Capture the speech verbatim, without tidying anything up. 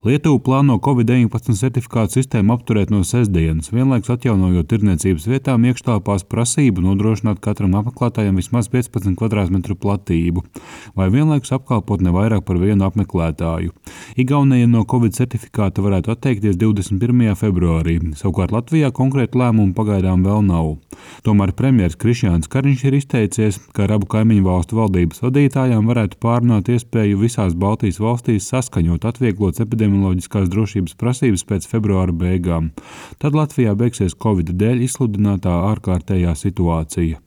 Lietuva plāno covid deviņpadsmit certifikātu sistēmu apturēt no sestdienas, vienlaikus atjaunojot tirdzniecības vietām iekštelpās prasību nodrošināt katram apmeklētājam vismaz piecpadsmit kvadrātmetru platību, vai vienlaikus apkalpot ne vairāk par vienu apmeklētāju. Igaunija no covid certifikāta varētu atteikties divdesmit pirmajā februārī, savukārt Latvijā konkrēti lēmumu pagaidām vēl nav. Tomēr premjers Krišjāns Kariņš ir izteicies, ka ar abu kaimiņu valstu valdības vadītājām varētu pārunāt iespēju visās Baltijas valstīs saskaņot atvieglotas epidemioloģiskās drošības prasības pēc februāra beigām. Tad Latvijā beigsies Covid dēļ izsludinātā ārkārtējā situācija.